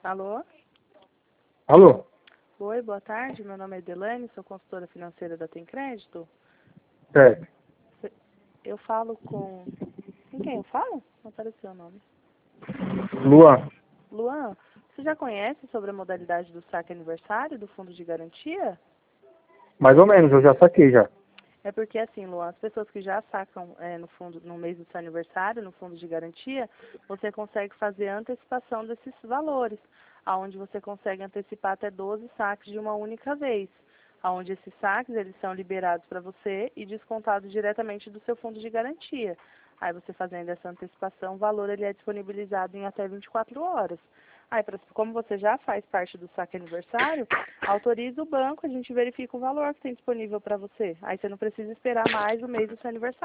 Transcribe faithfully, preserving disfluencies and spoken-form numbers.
Alô? Alô? Oi, boa tarde. Meu nome é Delane, sou consultora financeira da Tem Crédito. Certo. Eu falo com... Com quem eu falo? Não apareceu o nome. Luan, Luan, você já conhece sobre a modalidade do saque aniversário do fundo de garantia? mais ou menos, eu já saquei já. É porque assim, Luan, as pessoas que já sacam é, no fundo, no mês do seu aniversário, no fundo de garantia, você consegue fazer a antecipação desses valores, aonde você consegue antecipar até doze saques de uma única vez, aonde esses saques eles são liberados para você e descontados diretamente do seu fundo de garantia. Aí você fazendo essa antecipação, o valor ele é disponibilizado em até vinte e quatro horas. Aí, pra, como você já faz parte do saque aniversário, autoriza o banco, a gente verifica o valor que tem disponível para você. Aí você não precisa esperar mais o mês do seu aniversário.